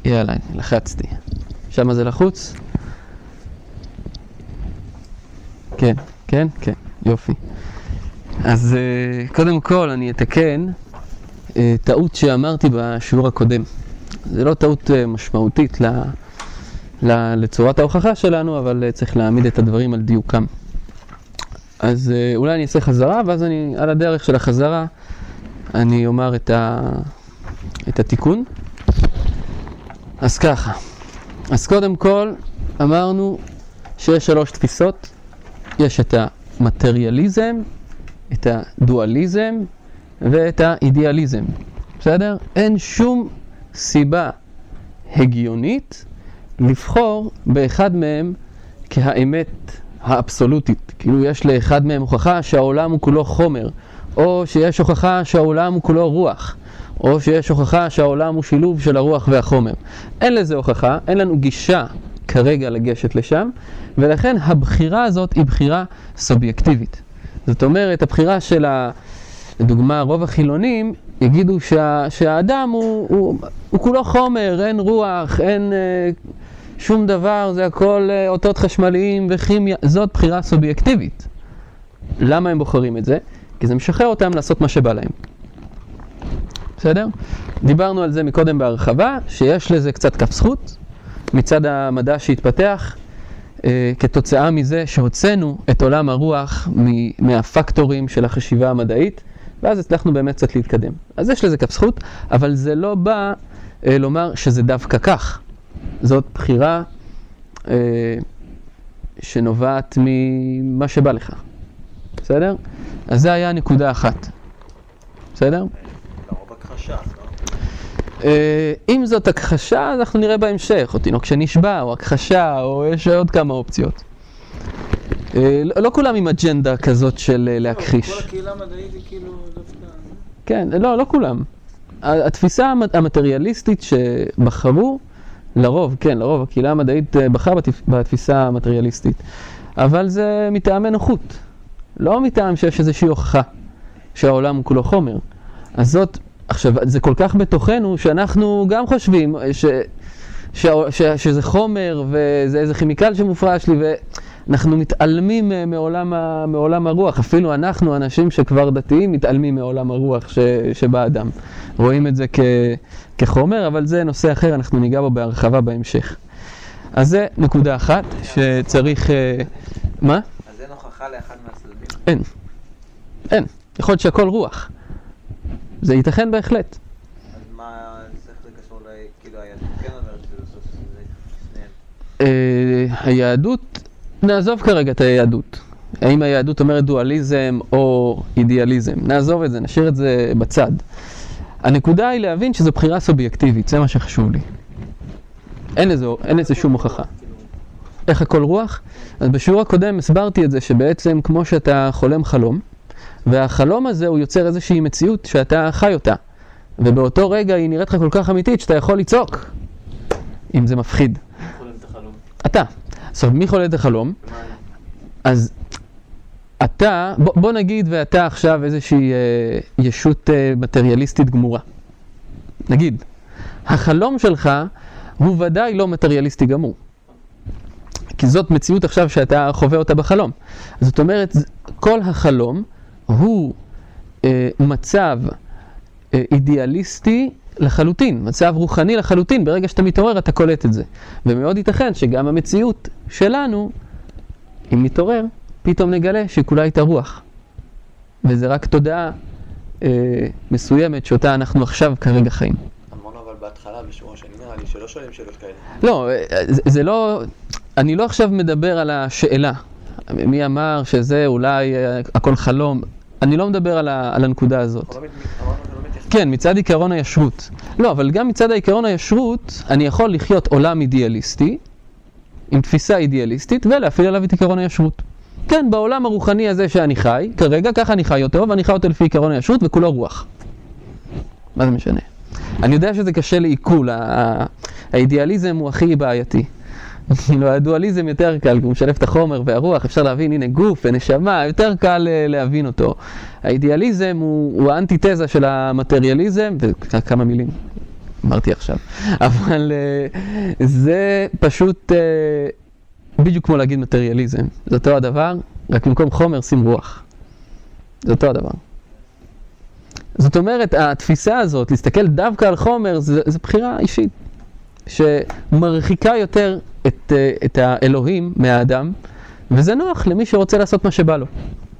יאללה, לחצתי. שמה זה לחוץ? כן, כן, כן, יופי. אז קודם כל אני אתקן טעות שאמרתי בשיעור הקודם. זה לא טעות משמעותית לצורת ההוכחה שלנו, אבל צריך להעמיד את הדברים על דיוקם. אז אולי אני אעשה חזרה, ואז על הדרך של החזרה אני אומר את התיקון. אז ככה. אז קודם כל אמרנו שיש 3 תפיסות. יש את המטריאליזם, את הדואליזם ואת האידיאליזם. בסדר? אין שום סיבה הגיונית לבחור באחד מהם כהאמת האבסולוטית. כאילו יש לאחד מהם הוכחה שהעולם הוא כולו חומר, או שיש הוכחה שהעולם הוא כולו רוח, או שיש הוכחה שהעולם הוא שילוב של הרוח והחומר. אין לזה הוכחה, אין לנו גישה כרגע לגשת לשם, ולכן הבחירה הזאת היא בחירה סובייקטיבית. זאת אומרת, הבחירה של לדוגמה, רוב החילונים יגידו שהאדם הוא כולו חומר, אין רוח, אין שום דבר, זה הכל אותות חשמליים וכימיה. זאת בחירה סובייקטיבית. למה הם בוחרים את זה? כי זה משחרר אותם לעשות מה שבא להם. בסדר? דיברנו על זה מקודם בהרחבה, שיש לזה קצת כף זכות מצד המדע שהתפתח, כתוצאה מזה שהוצאנו את עולם הרוח מהפקטורים של החשיבה המדעית, ואז הצלחנו באמת קצת להתקדם. אז יש לזה כף זכות, אבל זה לא בא לומר שזה דווקא כך. זאת בחירה שנובעת ממה שבא לך. בסדר? אז זה היה נקודה אחת. בסדר? לרוב הכחשה, לא? אם זאת הכחשה, אז אנחנו נראה בהמשך, או תינוק שנשבע, או הכחשה, או יש עוד כמה אופציות. לא כולם עם אג'נדה כזאת של להכחיש. כל הקהילה המדעית היא כאילו דווקא... כן, לא כולם. התפיסה המטריאליסטית שבחרו, לרוב, כן, לרוב, הקהילה המדעית בחרה בתפיסה המטריאליסטית. אבל זה מטעמי נוחות. לא מטעם שיש איזושהי הוכחה שהעולם הוא כולו חומר. אז זאת, עכשיו, זה כל כך בתוכנו שאנחנו גם חושבים שזה חומר וזה איזה כימיקל שמופרש לי, ואנחנו מתעלמים מעולם הרוח. אפילו אנחנו, אנשים שכבר דתיים, מתעלמים מעולם הרוח שבאדם. רואים את זה כחומר, אבל זה נושא אחר, אנחנו ניגע בו בהרחבה בהמשך. אז זה נקודה אחת שצריך... מה? אז אין הוכחה לאחד מהצדדים? אין. יכול להיות שהכל רוח. זה ייתכן בהחלט. אז מה צריך זה קשור כאילו היהדות כן אומרת שבסוף זה שניהם? היהדות, נעזוב כרגע את היהדות. האם היהדות אומרת דואליזם או אידיאליזם? נעזוב את זה, נשאיר את זה בצד. הנקודה היא להבין שזו בחירה סובייקטיבית, זה מה שחשוב לי. אין לזה שום הוכחה. איך הכל רוח? אז בשיעור הקודם הסברתי את זה שבעצם כמו שאתה חולם חלום, והחלום הזה הוא יוצר איזושהי מציאות שאתה חי אותה. ובאותו רגע היא נראית לך כל כך אמיתית שאתה יכול לצעוק, אם זה מפחיד. מי חולם את החלום? אתה. עכשיו, מי חולם את החלום? אז אתה, בוא נגיד ואתה עכשיו איזושהי ישות מטריאליסטית גמורה. נגיד, החלום שלך הוא ודאי לא מטריאליסטי גמור. כי זאת מציאות עכשיו שאתה חווה אותה בחלום. זאת אומרת, כל החלום הוא מצב אידיאליסטי לחלוטין, מצב רוחני לחלוטין. ברגע שאתה מתעורר אתה קולט את זה. ומאוד ייתכן שגם המציאות שלנו, אם מתעורר, פתאום נגלה שכולה הייתה רוח. וזה רק תודעה מסוימת שאותה אנחנו עכשיו כרגע חיים. אמרנו אבל בהתחלה בשיעור השני נראה לי שלא שואלים שאלות כאלה. לא, זה לא... אני לא עכשיו מדבר על השאלה. מי אמר שזה אולי הכל חלום? אני לא מדבר על הנקודה הזאת. כן, מצד עיקרון הישרות. לא, אבל גם מצד העיקרון הישרות, אני יכול לחיות עולם אידיאליסטי, עם תפיסה אידיאליסטית, ולהפעיל עליו את עיקרון הישרות. כן, בעולם הרוחני הזה שאני חי, כרגע ככה אני חי אותו, ואני חי אותו לפי עיקרון הישרות, וכולו רוח. מה זה משנה? אני יודע שזה קשה לעיכול, האידיאליזם הוא הכי בעייתי. הדואליזם יותר קל, כי הוא משלב את החומר והרוח, אפשר להבין, הנה גוף ונשמה, יותר קל להבין אותו. האידיאליזם הוא האנטיתזה של המטריאליזם, וכמה מילים, אמרתי עכשיו. אבל זה פשוט בדיוק כמו להגיד מטריאליזם. זה אותו הדבר, רק במקום חומר שים רוח. זה אותו הדבר. זאת אומרת, התפיסה הזאת, להסתכל דווקא על חומר, זה בחירה אישית, שמרחיקה יותר את האלוהים מהאדם, וזה נוח למי שרוצה לעשות מה שבא לו.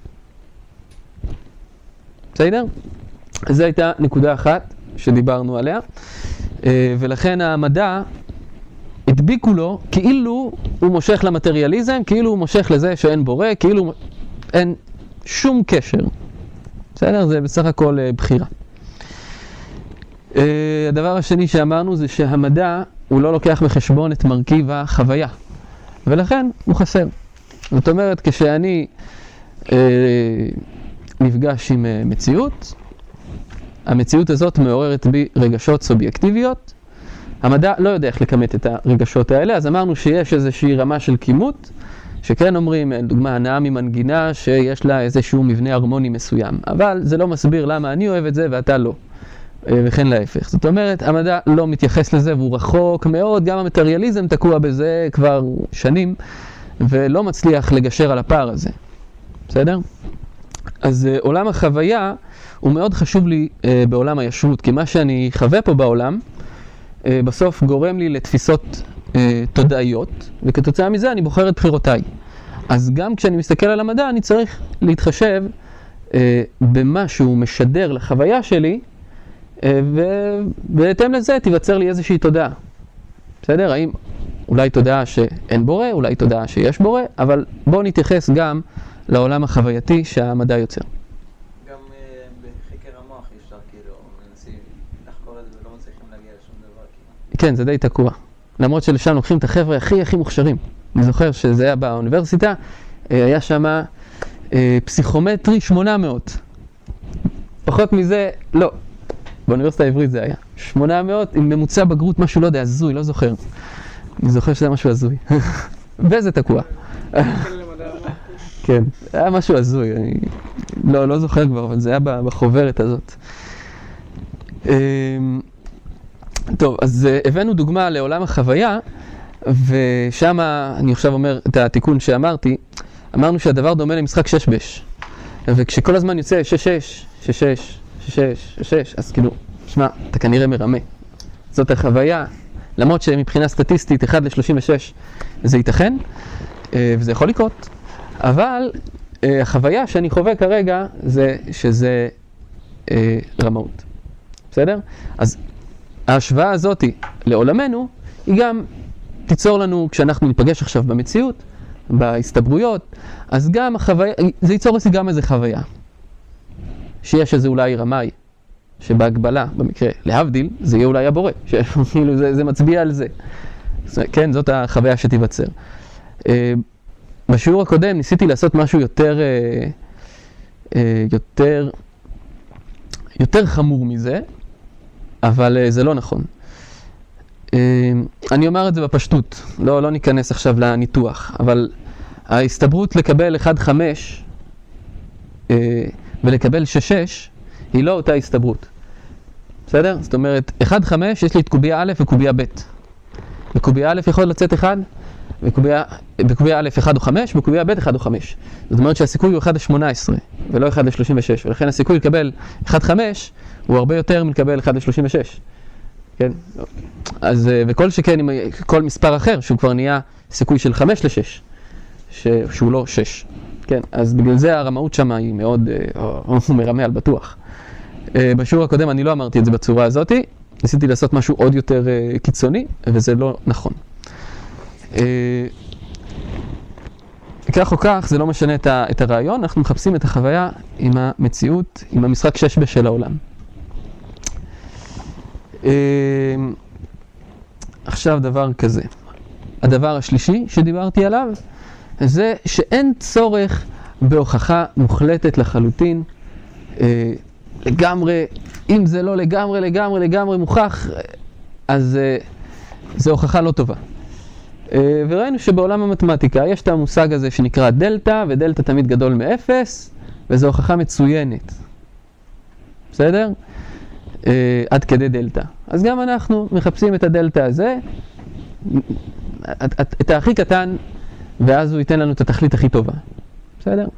בסדר? זו הייתה נקודה אחת שדיברנו עליה, ולכן המדע הדביקו לו כאילו הוא מושך למטריאליזם, כאילו הוא מושך לזה שאין בורא, כאילו אין שום קשר. בסדר? זה בסך הכל בחירה. הדבר השני שאמרנו זה שהמדע הוא לא לוקח בחשבון את מרכיב החוויה, ולכן הוא חסר. זאת אומרת, כשאני נפגש עם מציאות, המציאות הזאת מעוררת בי רגשות סובייקטיביות, המדע לא יודע איך לכמת את הרגשות האלה, אז אמרנו שיש איזושהי רמה של כימות, שכן אומרים, דוגמה, הנאה ממנגינה שיש לה איזשהו מבנה הרמוני מסוים, אבל זה לא מסביר למה אני אוהב את זה ואתה לא, וכן להפך. זאת אומרת, המדע לא מתייחס לזה והוא רחוק מאוד, גם המטריאליזם תקוע בזה כבר שנים, ולא מצליח לגשר על הפער הזה. בסדר? אז עולם החוויה הוא מאוד חשוב לי בעולם הישרות, כי מה שאני חווה פה בעולם, בסוף גורם לי לתפיסות תודעיות, וכתוצאה מזה אני בוחר את בחירותיי. אז גם כשאני מסתכל על המדע, אני צריך להתחשב במה שהוא משדר לחוויה שלי, ובהתאם לזה תיווצר לי איזושהי תודעה. בסדר? האם אולי תודעה שאין בורא, אולי תודעה שיש בורא, אבל בואו נתייחס גם לעולם החווייתי שהמדע יוצר. גם בחקר המוח אפשר כאילו מנסים לחקור את זה ולא מצליחים להגיע לשום דבר. כן, זה די תקוע. למרות שלשם לוקחים את החבר'ה הכי מוכשרים. אני זוכר שזה היה באוניברסיטה, היה שם פסיכומטרי 800. פחות מזה, לא. באוניברסיטה העברית זה היה. 800 עם ממוצע בגרות, משהו לא יודע, הזוי, לא זוכר. אני זוכר שזה היה משהו הזוי. וזה תקוע. כן, היה משהו הזוי. אני לא זוכר כבר, אבל זה היה בחוברת הזאת. טוב, אז הבאנו דוגמה לעולם החוויה, ושם אני עכשיו אומר את התיקון שאמרתי, אמרנו שהדבר דומה למשחק 6-בש. וכשכל הזמן יוצא 6-6, 6-6, 6-6, אז כאילו, שמע, אתה כנראה מרמה. זאת החוויה, למרות שמבחינה סטטיסטית 1-36 זה ייתכן, וזה יכול לקרות. אבל החוויה שאני חווה כרגע זה שזה רמאות. בסדר? אז ההשוואה הזאת לעולמנו היא גם תיצור לנו, כשאנחנו ניפגש עכשיו במציאות, בהסתברויות, אז גם החוויה, זה ייצור לי גם איזה חוויה. שיש איזה אולי רמאי, שבהגבלה, במקרה, להבדיל, זה יהיה אולי הבורא. זה מצביע על זה. כן, זאת החוויה שתיווצר. בשיעור הקודם ניסיתי לעשות משהו יותר חמור מזה, אבל זה לא נכון. אני אומר את זה בפשטות, לא ניכנס עכשיו לניתוח, אבל ההסתברות לקבל 1-5 ולקבל 6-6 היא לא אותה הסתברות. בסדר? זאת אומרת, 1-5 יש לי את קוביה א' וקוביה ב'. בקוביה א' יכול לצאת 1, בקוביה א' 1 או 5, בקוביה ב' 1 או 5. זאת אומרת שהסיכוי הוא 1-18 ולא 1-36, ולכן הסיכוי לקבל 1-5 הוא הרבה יותר מלקבל 1-36. כן? אז, וכל שכן עם כל מספר אחר, שהוא כבר נהיה סיכוי של 5-6, שהוא לא 6. כן? אז בגלל זה הרמאות שם היא מאוד, הוא מרמה על בטוח. בשיעור הקודם אני לא אמרתי את זה בצורה הזאת, ניסיתי לעשות משהו עוד יותר קיצוני, וזה לא נכון. כך או כך, זה לא משנה את הרעיון, אנחנו מחפשים את החוויה עם המציאות, עם המשחק 6 בשל העולם. עכשיו דבר כזה. הדבר השלישי שדיברתי עליו, זה שאין צורך בהוכחה מוחלטת לחלוטין, לגמרי, אם זה לא לגמרי מוכח, אז זו הוכחה לא טובה. וראינו שבעולם המתמטיקה יש את המושג הזה שנקרא דלטה, ודלטה תמיד גדול מ-0, וזו הוכחה מצוינת. בסדר? עד כדי דלטה. אז גם אנחנו מחפשים את הדלתא הזה, את הכי קטן, ואז הוא ייתן לנו את התכלית הכי טובה. בסדר?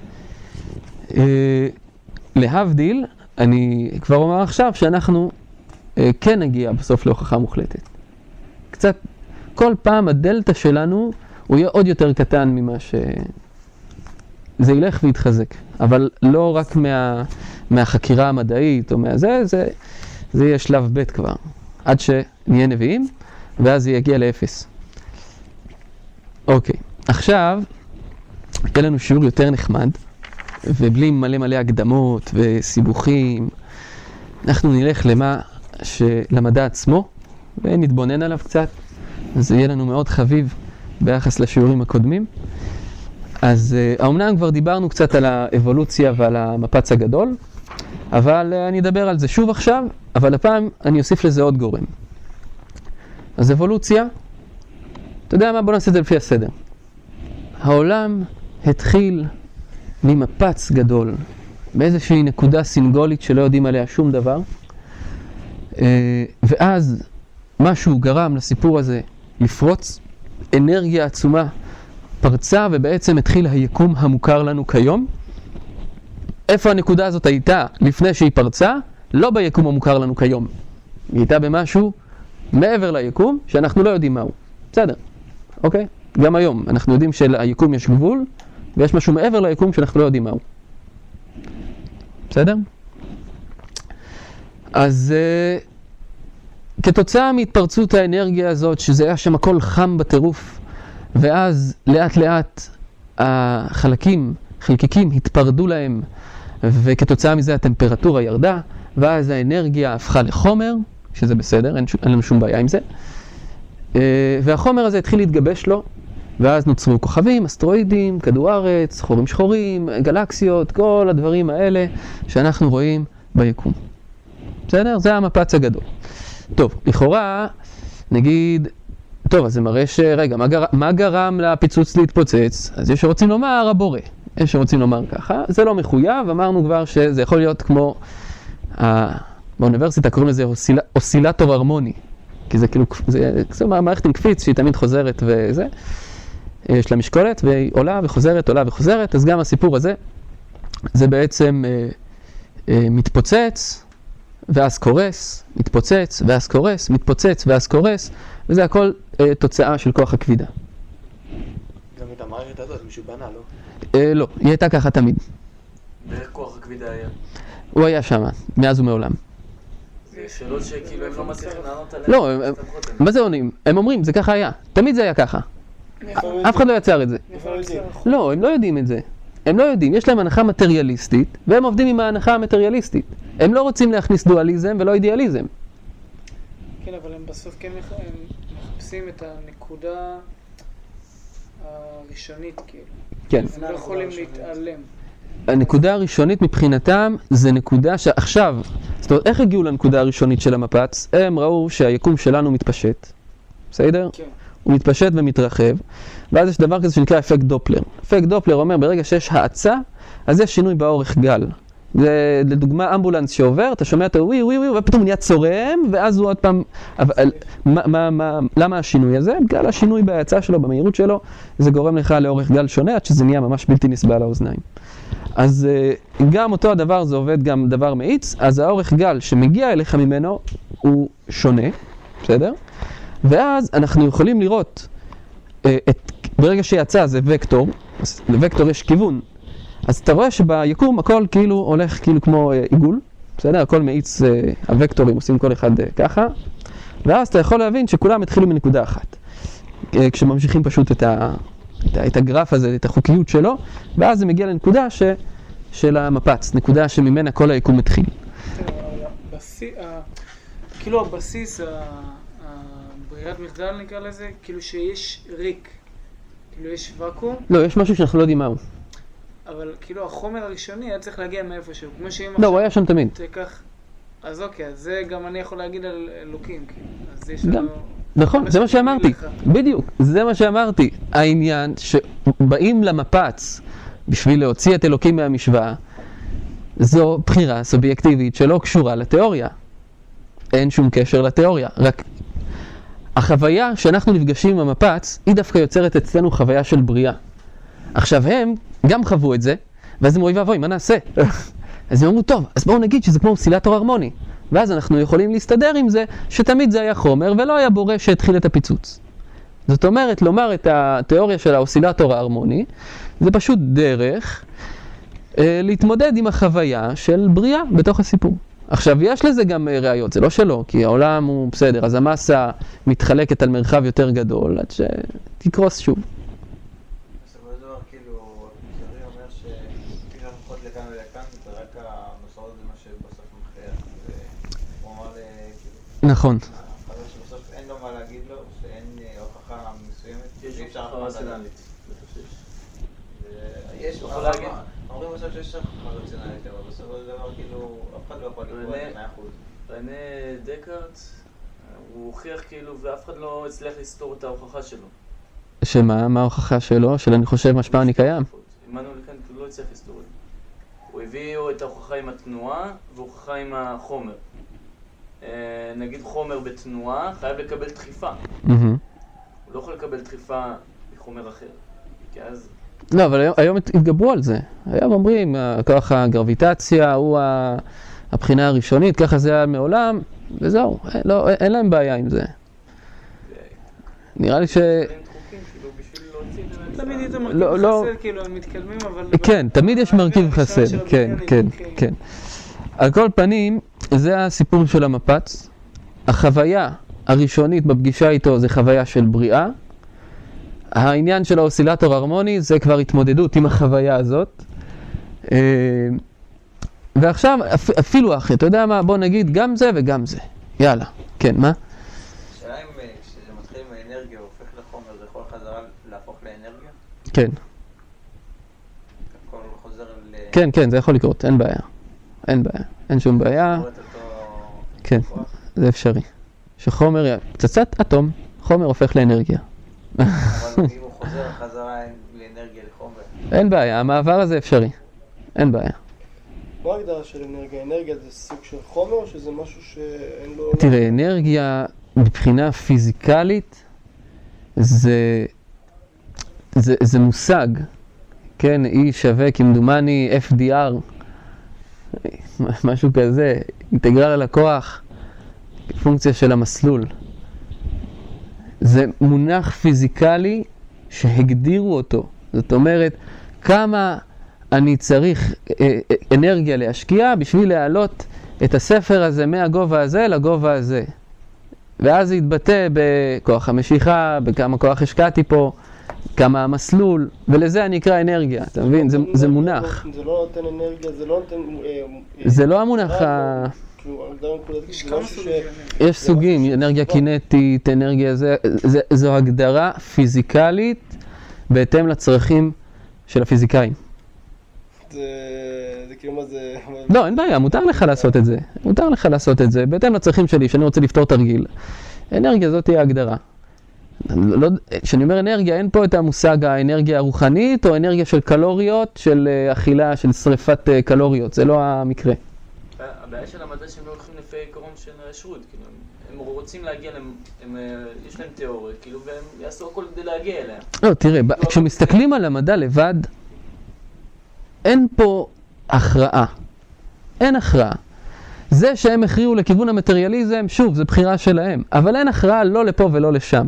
להבדיל, אני כבר אומר עכשיו שאנחנו כן נגיע בסוף להוכחה מוחלטת. קצת, כל פעם הדלתא שלנו הוא יהיה עוד יותר קטן ממה זה ילך ויתחזק, אבל לא רק מהחקירה המדעית או מהזה, זה יהיה שלב ב' כבר, עד שנהיה נביאים, ואז זה יגיע לאפס. אוקיי, עכשיו, יהיה לנו שיעור יותר נחמד, ובלי מלא הקדמות וסיבוכים, אנחנו נלך למדע עצמו, ונתבונן עליו קצת, אז זה יהיה לנו מאוד חביב ביחס לשיעורים הקודמים. אז האומנם כבר דיברנו קצת על האבולוציה ועל המפץ הגדול, אבל אני אדבר על זה שוב עכשיו, אבל הפעם אני אוסיף לזה עוד גורם. אז אבולוציה, אתה יודע מה? בוא נעשה את זה לפי הסדר. העולם התחיל ממפץ גדול, באיזושהי נקודה סינגולית שלא יודעים עליה שום דבר, ואז משהו גרם לסיפור הזה לפרוץ, אנרגיה עצומה פרצה ובעצם התחיל היקום המוכר לנו כיום. איפה הנקודה הזאת הייתה לפני שהיא פרצה? לא ביקום המוכר לנו כיום. היא הייתה במשהו מעבר ליקום שאנחנו לא יודעים מהו. בסדר, אוקיי? גם היום אנחנו יודעים שליקום יש גבול ויש משהו מעבר ליקום שאנחנו לא יודעים מהו. בסדר? אז כתוצאה מהתפרצות האנרגיה הזאת, שזה היה שם הכל חם בטירוף, ואז לאט לאט חלקיקים התפרדו להם, וכתוצאה מזה הטמפרטורה ירדה, ואז האנרגיה הפכה לחומר, שזה בסדר, אין לנו שום בעיה עם זה. והחומר הזה התחיל להתגבש לו, ואז נוצרו כוכבים, אסטרואידים, כדור הארץ, חורים שחורים, גלקסיות, כל הדברים האלה שאנחנו רואים ביקום. בסדר? זה המפץ הגדול. טוב, לכאורה, נגיד, טוב, אז זה מראה רגע, מה גרם לפיצוץ להתפוצץ? אז יש שרוצים לומר הבורא, יש שרוצים לומר ככה, זה לא מחויב, אמרנו כבר שזה יכול להיות כמו, באוניברסיטה קוראים לזה אוסילטור הרמוני, כי זה כאילו, זה מערכת עם קפיץ שהיא תמיד חוזרת וזה, יש לה משקולת והיא עולה וחוזרת, עולה וחוזרת, אז גם הסיפור הזה, זה בעצם מתפוצץ, ואז קורס, מתפוצץ, ואז קורס, מתפוצץ, ואז קורס, וזה הכל תוצאה של כוח הכבידה. גם את המערכת הזאת, מישהו בנה, לא? לא, היא הייתה ככה תמיד. ואיך כוח הכבידה היה? הוא היה שם, מאז ומעולם. זה שאלות שכאילו הם לא מצליחים לענות עליהן. לא, מה זה עונים? הם אומרים, זה ככה היה. תמיד זה היה ככה. אף אחד לא יצר את זה. לא, הם לא יודעים את זה. הם לא יודעים, יש להם הנחה מטריאליסטית, והם עובדים עם ההנחה המטריאליסטית. הם לא רוצים להכניס דואליזם ולא אידיאליזם. כן, אבל הם בסוף כן מחפשים את הנקודה הראשונית, כאילו. כן. הם לא יכולים להתעלם. הנקודה הראשונית מבחינתם זה נקודה שעכשיו, זאת אומרת, איך הגיעו לנקודה הראשונית של המפץ? הם ראו שהיקום שלנו מתפשט, בסדר? כן. הוא מתפשט ומתרחב, ואז יש דבר כזה שנקרא אפקט דופלר. אפקט דופלר אומר, ברגע שיש האצה, אז יש שינוי באורך גל. זה לדוגמה אמבולנס שעובר, אתה שומע את ווי ווי ווי, ופתאום נהיה צורם, ואז הוא עוד פעם, למה השינוי הזה? בגלל השינוי בהאצה שלו, במהירות שלו, זה גורם לך לאורך גל שונה, עד שזה נהיה ממש בלתי נסבל לאוזניים. אז גם אותו הדבר, זה עובד גם דבר מאיץ, אז האורך גל שמגיע אליך ממנו הוא שונה, בסדר? ואז אנחנו יכולים לראות, ברגע שיצא זה וקטור, אז לוקטור יש כיוון, אז אתה רואה שביקום הכל כאילו הולך כאילו כמו עיגול, בסדר? הכל מאיץ, הוקטורים עושים כל אחד ככה, ואז אתה יכול להבין שכולם התחילו מנקודה אחת. כשממשיכים פשוט את הגרף הזה, את החוקיות שלו, ואז זה מגיע לנקודה של המפץ, נקודה שממנה כל היקום התחיל. כאילו הבסיס, ברירת מחדל נקרא לזה, כאילו שיש ריק, כאילו יש וקום. לא, יש משהו שאנחנו לא יודעים מהו. אבל כאילו החומר הראשוני היה צריך להגיע מאיפשהו, כמו שאם לא, הוא היה שם תמיד. תיקח, אז אוקיי, אז זה גם אני יכול להגיד על אלוקים, כאילו. אז יש לנו... נכון, זה מה שאמרתי, בדיוק, זה מה שאמרתי. העניין שבאים למפץ בשביל להוציא את אלוקים מהמשוואה, זו בחירה סובייקטיבית שלא קשורה לתיאוריה. אין שום קשר לתיאוריה, רק החוויה שאנחנו נפגשים עם המפץ, היא דווקא יוצרת אצלנו חוויה של בריאה. עכשיו הם גם חוו את זה, ואז הם אוי ואבוי, מה נעשה? אז הם אמרו, טוב, אז בואו נגיד שזה כמו אוסילטור הרמוני. ואז אנחנו יכולים להסתדר עם זה, שתמיד זה היה חומר, ולא היה בורא שהתחיל את הפיצוץ. זאת אומרת, לומר את התיאוריה של האוסילטור ההרמוני, זה פשוט דרך להתמודד עם החוויה של בריאה בתוך הסיפור. עכשיו, יש לזה גם ראיות, זה לא שלא, כי העולם הוא בסדר, אז המסה מתחלקת על מרחב יותר גדול, עד שתקרוס שוב. בסופו של דבר, כאילו, המסורי אומר שכאילו המחות לכאן ולכאן, זה רק המסורות זה מה שבסוף מכריע. הוא אמר כאילו... נכון. החבר שבסוף אין לו מה להגיד לו, שאין הוכחה מסוימת, שאי אפשר הוכחה רציונלית. יש הוכחה, אומרים בסוף שיש הוכחה רציונלית, אבל בסופו של דבר, כאילו, אף אחד לא יכול לקרוא את 100%. רנה דקארט, הוא הוכיח כאילו, ואף אחד לא הצליח לסתור את ההוכחה שלו. שמה? מה ההוכחה שלו? של אני חושב משפע אני קיים? עמנואל קאנט לא הצליח לסתור את זה. הוא הביא את ההוכחה עם התנועה והוכחה עם החומר. נגיד חומר בתנועה חייב לקבל דחיפה. הוא לא יכול לקבל דחיפה מחומר אחר. כי אז... לא, אבל היום התגברו על זה. היום אומרים, כוח הגרביטציה הוא הבחינה הראשונית, ככה זה היה מעולם, וזהו, אין להם בעיה עם זה. נראה לי ש... תמיד יש מרכיב חסד, כאילו, הם מתקלמים, אבל... כן, תמיד יש מרכיב חסד, כן, כן, כן. על כל פנים, זה הסיפור של המפץ. החוויה הראשונית בפגישה איתו זה חוויה של בריאה. העניין של האוסילטור הרמוני זה כבר התמודדות עם החוויה הזאת. ועכשיו, אפילו אחרי, אתה יודע מה, בוא נגיד גם זה וגם זה. יאללה, כן, מה? השאלה אם כשזה מתחיל עם האנרגיה והופך לחומר, זה יכול חזרה להפוך לאנרגיה? כן. הכל חוזר ל... כן, כן, זה יכול לקרות, אין בעיה. אין בעיה, אין שום בעיה. כן, זה אפשרי. שחומר, פצצת אטום, חומר הופך לאנרגיה. אבל אם הוא חוזר חזרה לאנרגיה לחומר? אין בעיה, המעבר הזה אפשרי. אין בעיה. מה ההגדרה של אנרגיה? אנרגיה זה סוג של חומר או שזה משהו שאין לו... תראה, אנרגיה מבחינה פיזיקלית זה מושג, כן, E שווה כמדומני FDR, משהו כזה, אינטגרל על הכוח, פונקציה של המסלול. זה מונח פיזיקלי שהגדירו אותו. זאת אומרת, כמה אני צריך אנרגיה להשקיע בשביל להעלות את הספר הזה מהגובה הזה לגובה הזה. ואז זה יתבטא בכוח המשיכה, בכמה כוח השקעתי פה, כמה המסלול, ולזה אני אקרא אנרגיה, אתה מבין? זה מונח. זה לא נותן אנרגיה, זה לא נותן... זה לא המונח יש סוגים, אנרגיה קינטית, אנרגיה זו הגדרה פיזיקלית בהתאם לצרכים של הפיזיקאים. זה כאילו מה זה... לא, אין בעיה, מותר לך לעשות את זה. מותר לך לעשות את זה בהתאם לצרכים שלי, שאני רוצה לפתור תרגיל. אנרגיה זאת היא ההגדרה. כשאני אומר אנרגיה, אין פה את המושג האנרגיה הרוחנית או אנרגיה של קלוריות, של אכילה, של שריפת קלוריות. זה לא המקרה. הבעיה של המדע שהם לא הולכים לפי עיקרון של הישרות, כאילו, הם רוצים להגיע, יש להם תיאוריה, כאילו, והם יעשו הכל כדי להגיע אליה. לא, תראה, כשמסתכלים על המדע לבד, אין פה הכרעה. אין הכרעה. זה שהם הכריעו לכיוון המטריאליזם, שוב, זה בחירה שלהם. אבל אין הכרעה לא לפה ולא לשם.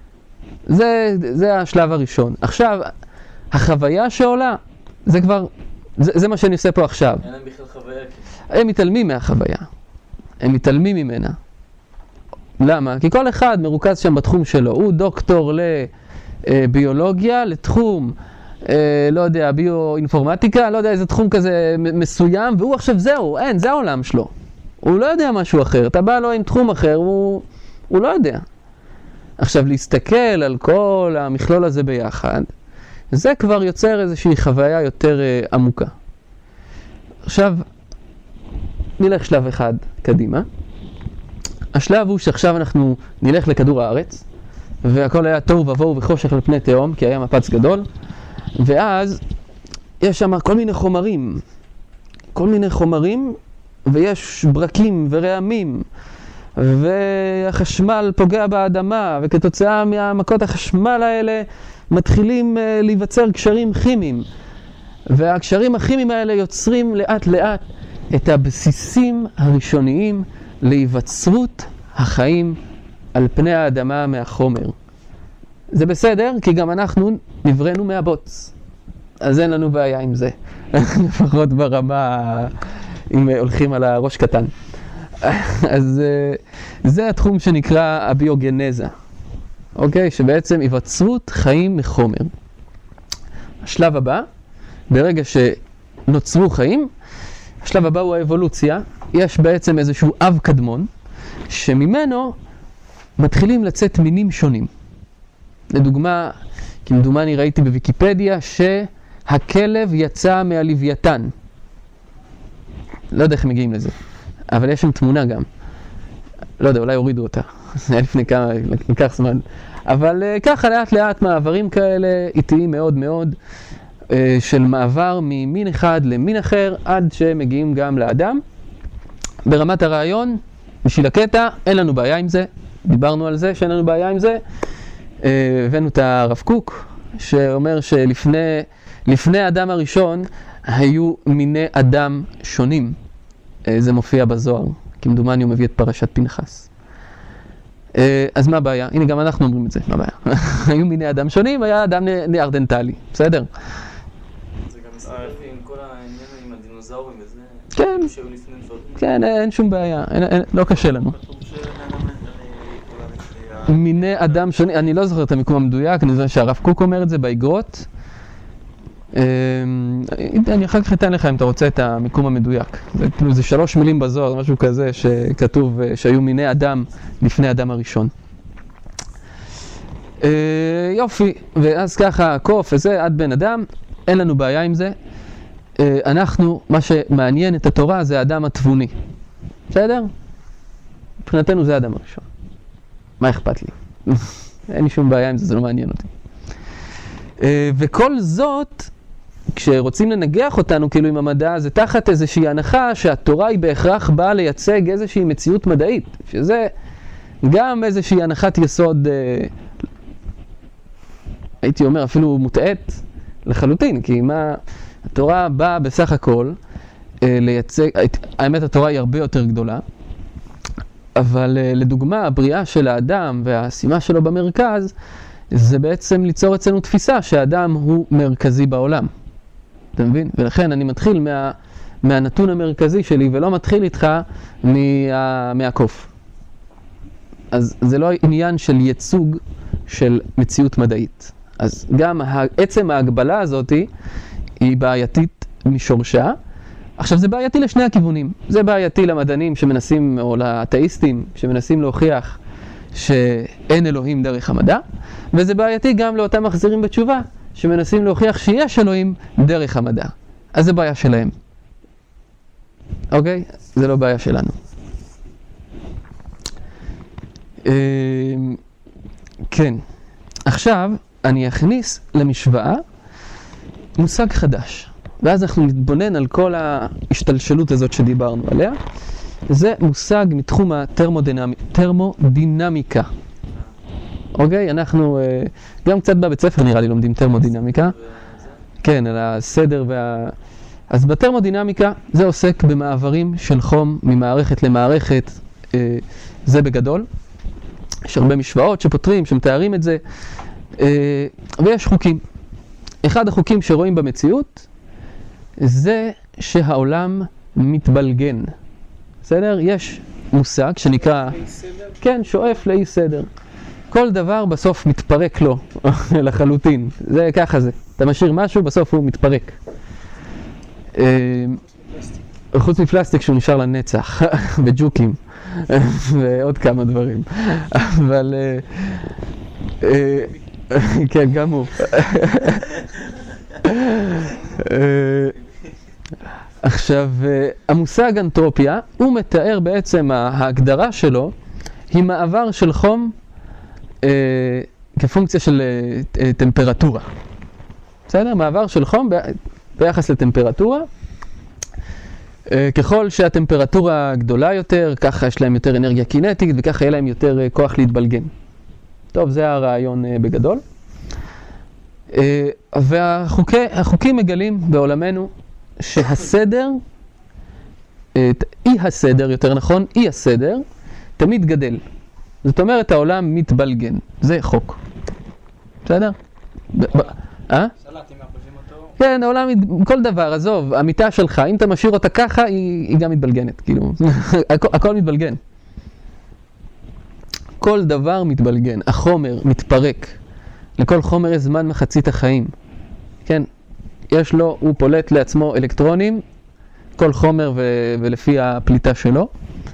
זה השלב הראשון. עכשיו, החוויה שעולה, זה כבר, זה מה שאני עושה פה עכשיו. אין להם בכלל חוויה. הם מתעלמים מהחוויה. הם מתעלמים ממנה. למה? כי כל אחד מרוכז שם בתחום שלו. הוא דוקטור לביולוגיה, לתחום, לא יודע, ביואינפורמטיקה, לא יודע, איזה תחום כזה מסוים, והוא עכשיו זהו, אין, זה העולם שלו. הוא לא יודע משהו אחר. אתה בא לו עם תחום אחר, הוא לא יודע. עכשיו, להסתכל על כל המכלול הזה ביחד, זה כבר יוצר איזושהי חוויה יותר עמוקה. עכשיו, נלך שלב אחד קדימה. השלב הוא שעכשיו אנחנו נלך לכדור הארץ, והכל היה תוהו ובוהו וחושך על פני תהום, כי היה מפץ גדול, ואז יש שם כל מיני חומרים, ויש ברקים ורעמים, והחשמל פוגע באדמה, וכתוצאה מהמכות החשמל האלה מתחילים להיווצר קשרים כימיים. והקשרים הכימיים האלה יוצרים לאט לאט את הבסיסים הראשוניים להיווצרות החיים על פני האדמה מהחומר. זה בסדר, כי גם אנחנו נבראנו מהבוץ. אז אין לנו בעיה עם זה. לפחות ברמה, אם הולכים על הראש קטן. אז זה התחום שנקרא הביוגנזה. אוקיי? שבעצם היווצרות חיים מחומר. השלב הבא, ברגע שנוצרו חיים, השלב הבא הוא האבולוציה. יש בעצם איזשהו אב קדמון, שממנו מתחילים לצאת מינים שונים. לדוגמה, כמדומני ראיתי בוויקיפדיה שהכלב יצא מהלוויתן. לא יודע איך מגיעים לזה, אבל יש שם תמונה גם. לא יודע, אולי הורידו אותה. זה היה לפני כמה, לקח זמן. אבל ככה לאט לאט מעברים כאלה איטיים מאוד מאוד, של מעבר ממין אחד למין אחר, עד שמגיעים גם לאדם. ברמת הרעיון, בשביל הקטע, אין לנו בעיה עם זה. דיברנו על זה שאין לנו בעיה עם זה. הבאנו את הרב קוק, שאומר שלפני האדם הראשון היו מיני אדם שונים. זה מופיע בזוהר, כמדומני הוא מביא את פרשת פנחס. אז מה הבעיה? הנה גם אנחנו אומרים את זה, מה הבעיה? היו מיני אדם שונים, היה אדם ניארדנטלי, בסדר? זה גם מסתכל עם כל העניין עם הדינוזאורים וזה, כן, שהיו לפני דברים. כן, אין שום בעיה, לא קשה לנו. מיני אדם שונים, אני לא זוכר את המיקום המדויק, אני זוכר שהרב קוק אומר את זה באגרות. אני אחר כך אתן לך אם אתה רוצה את המיקום המדויק. זה 3 מילים בזוהר, משהו כזה שכתוב שהיו מיני אדם לפני אדם הראשון. יופי, ואז ככה קוף וזה עד בן אדם, אין לנו בעיה עם זה. אנחנו, מה שמעניין את התורה זה האדם התבוני. בסדר? מבחינתנו זה האדם הראשון. מה אכפת לי? אין לי שום בעיה עם זה, זה לא מעניין אותי. וכל זאת, כשרוצים לנגח אותנו כאילו עם המדע, זה תחת איזושהי הנחה שהתורה היא בהכרח באה לייצג איזושהי מציאות מדעית, שזה גם איזושהי הנחת יסוד, הייתי אומר אפילו מוטעית לחלוטין, כי מה התורה באה בסך הכל לייצג, האמת התורה היא הרבה יותר גדולה, אבל לדוגמה הבריאה של האדם והשימה שלו במרכז, זה בעצם ליצור אצלנו תפיסה שהאדם הוא מרכזי בעולם. אתה מבין? ולכן אני מתחיל מהנתון המרכזי שלי ולא מתחיל איתך מהקוף. אז זה לא עניין של ייצוג של מציאות מדעית. אז גם עצם ההגבלה הזאת היא בעייתית משורשה. עכשיו זה בעייתי לשני הכיוונים. זה בעייתי למדענים שמנסים, או לאתאיסטים שמנסים להוכיח שאין אלוהים דרך המדע, וזה בעייתי גם לאותם מחזירים בתשובה שמנסים להוכיח שיש אלוהים דרך המדע. אז זה בעיה שלהם. אוקיי? זה לא בעיה שלנו. כן. עכשיו אני אכניס למשוואה מושג חדש. ואז אנחנו נתבונן על כל ההשתלשלות הזאת שדיברנו עליה. זה מושג מתחום התרמודינמיקה. אוקיי? אנחנו גם קצת בבית ספר נראה לי לומדים תרמודינמיקה. כן, על הסדר אז בתרמודינמיקה זה עוסק במעברים של חום ממערכת למערכת. זה בגדול. יש הרבה משוואות שפותרים, שמתארים את זה. ויש חוקים. אחד החוקים שרואים במציאות זה שהעולם מתבלגן. בסדר? יש מושג שנקרא, כן, שואף לאי סדר. כל דבר בסוף מתפרק לו לחלוטין. זה ככה זה. אתה משאיר משהו, בסוף הוא מתפרק. חוץ מפלסטיק שהוא נשאר לנצח, בג'וקים, ועוד כמה דברים. אבל, כן, גם הוא. עכשיו, המושג אנטרופיה, הוא מתאר בעצם, ההגדרה שלו, היא מעבר של חום כפונקציה של טמפרטורה. בסדר? מעבר של חום ביחס לטמפרטורה. ככל שהטמפרטורה גדולה יותר, ככה יש להם יותר אנרגיה קינטית, וככה יהיה להם יותר כוח להתבלגן. טוב, זה הרעיון בגדול. והחוקים מגלים בעולמנו שהסדר, אי הסדר, יותר נכון, אי הסדר, תמיד גדל. זאת אומרת, העולם מתבלגן. זה חוק. בסדר? סלט, אם מערבבים אותו... כן, העולם, כל דבר, עזוב, המיטה שלך, אם אתה משאיר אותה ככה, היא גם מתבלגנת, כאילו, הכל מתבלגן. כל דבר מתבלגן, החומר מתפרק. לכל חומר יש זמן מחצית החיים. כן, יש לו, הוא פולט לעצמו אלקטרונים, כל חומר ולפי הפליטה שלו.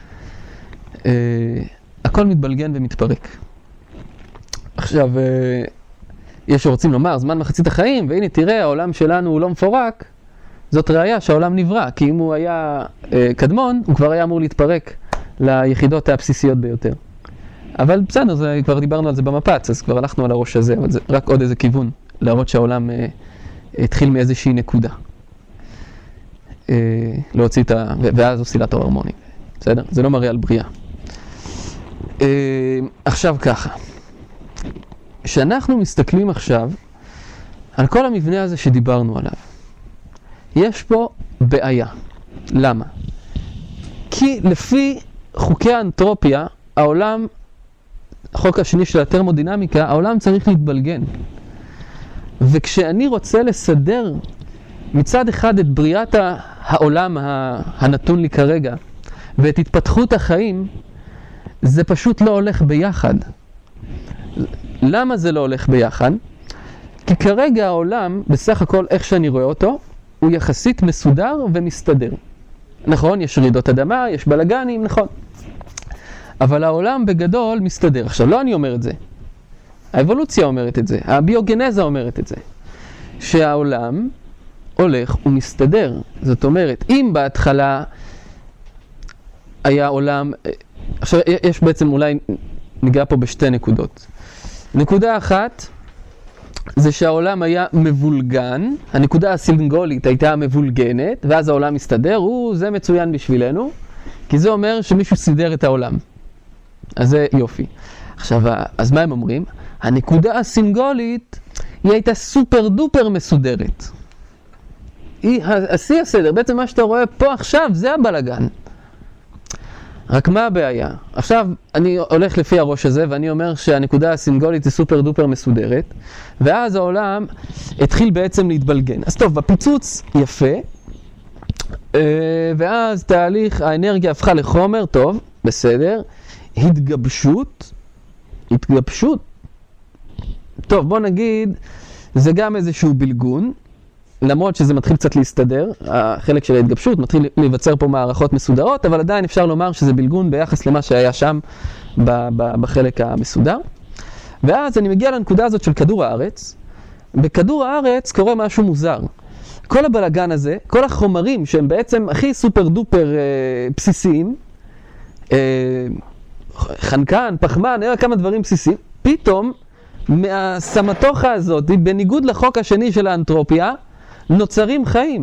הכל מתבלגן ומתפרק. עכשיו, יש שרוצים לומר, זמן מחצית החיים, והנה תראה, העולם שלנו הוא לא מפורק, זאת ראיה שהעולם נברא, כי אם הוא היה קדמון, הוא כבר היה אמור להתפרק ליחידות הבסיסיות ביותר. אבל בסדר, כבר דיברנו על זה במפץ, אז כבר הלכנו על הראש הזה, אבל זה רק עוד איזה כיוון, להראות שהעולם התחיל מאיזושהי נקודה. להוציא את ואז אוסילטור ההרמוני. בסדר? זה לא מראה על בריאה. עכשיו ככה. כשאנחנו מסתכלים עכשיו על כל המבנה הזה שדיברנו עליו, יש פה בעיה. למה? כי לפי חוקי האנטרופיה, העולם, החוק השני של התרמודינמיקה, העולם צריך להתבלגן. וכשאני רוצה לסדר מצד אחד את בריאת העולם הנתון לי כרגע, ואת התפתחות החיים, זה פשוט לא הולך ביחד. למה זה לא הולך ביחד? כי כרגע העולם, בסך הכל איך שאני רואה אותו, הוא יחסית מסודר ומסתדר. נכון, יש רעידות אדמה, יש בלגנים, נכון. אבל העולם בגדול מסתדר. עכשיו, לא אני אומר את זה. האבולוציה אומרת את זה, הביוגנזה אומרת את זה. שהעולם הולך ומסתדר. זאת אומרת, אם בהתחלה היה עולם... עכשיו, יש בעצם אולי ניגע פה בשתי נקודות. נקודה אחת, זה שהעולם היה מבולגן, הנקודה הסינגולית הייתה מבולגנת, ואז העולם מסתדר, זה מצוין בשבילנו, כי זה אומר שמישהו סידר את העולם. אז זה יופי. עכשיו, אז מה הם אומרים? הנקודה הסינגולית, היא הייתה סופר דופר מסודרת. היא השיא הסדר, בעצם מה שאתה רואה פה עכשיו, זה הבלגן. רק מה הבעיה? עכשיו אני הולך לפי הראש הזה ואני אומר שהנקודה הסינגולית היא סופר דופר מסודרת, ואז העולם התחיל בעצם להתבלגן. אז טוב, בפיצוץ יפה, ואז תהליך האנרגיה הפכה לחומר, טוב, בסדר, התגבשות, טוב, בוא נגיד, זה גם איזשהו בלגון, למרות שזה מתחיל קצת להסתדר, החלק של ההתגבשות מתחיל להיווצר פה מערכות מסודרות, אבל עדיין אפשר לומר שזה בלגון ביחס למה שהיה שם בחלק המסודר. ואז אני מגיע לנקודה הזאת של כדור הארץ. בכדור הארץ קורה משהו מוזר. כל הבלגן הזה, כל החומרים שהם בעצם הכי סופר דופר בסיסיים, חנקן, פחמן, כמה דברים בסיסיים, פתאום מהסמטוחה הזאת, בניגוד לחוק השני של האנטרופיה, נוצרים חיים.